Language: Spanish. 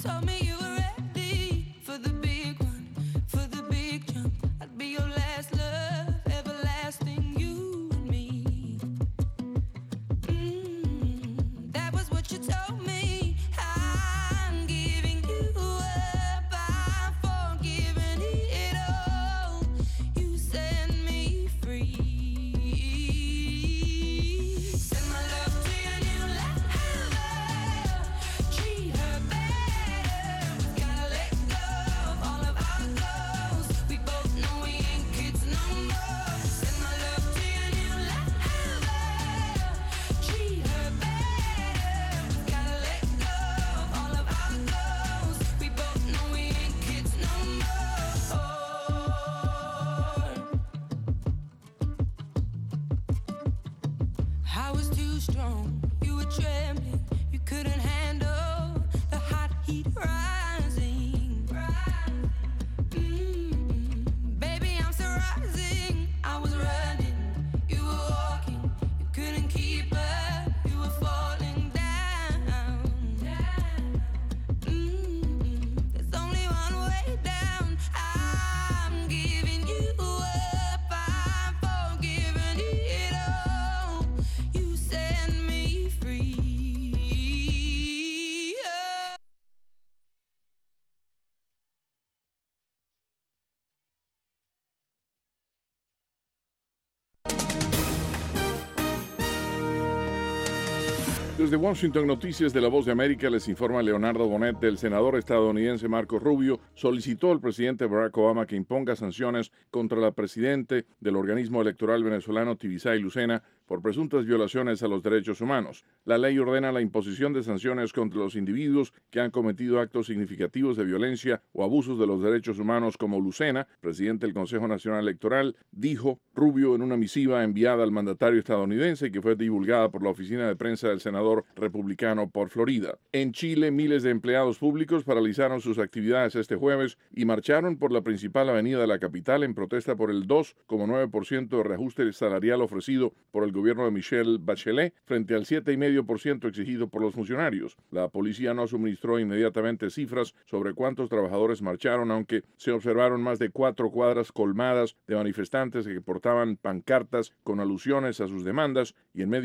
told me you were ready for the big one, for the big jump. I'd be your last love, everlasting, you and me. That was what you told me. I'm giving you up, I'm forgiving it all. You set me free. Send my love to your new lover. Treat her better. We gotta let go of all of our goals. We both know we ain't kids no more. Send my love to your new lover. Treat her better. We gotta let go of all of our goals. We both know we ain't kids no more. I was too strong, you were trembling, you couldn't handle the hot heat rising. Baby, I'm still rising. I was running, you were walking, you couldn't keep up, you were falling down. There's only one way down. I'm giving you up, I'm forgiving it all. You set me free. Desde Washington, Noticias de La Voz de América, les informa Leonardo Bonet. El senador estadounidense Marco Rubio solicitó al presidente Barack Obama que imponga sanciones contra la presidente del organismo electoral venezolano, Tibisay Lucena, por presuntas violaciones a los derechos humanos. La ley ordena la imposición de sanciones contra los individuos que han cometido actos significativos de violencia o abusos de los derechos humanos, como Lucena, presidente del Consejo Nacional Electoral, dijo Rubio en una misiva enviada al mandatario estadounidense que fue divulgada por la oficina de prensa del senador republicano por Florida. En Chile, miles de empleados públicos paralizaron sus actividades este jueves y marcharon por la principal avenida de la capital en protesta por el 2,9% de reajuste salarial ofrecido por el gobierno de Michelle Bachelet frente al 7,5% exigido por los funcionarios. La policía no suministró inmediatamente cifras sobre cuántos trabajadores marcharon, aunque se observaron más de 4 cuadras colmadas de manifestantes que portaban pancartas con alusiones a sus demandas y en medio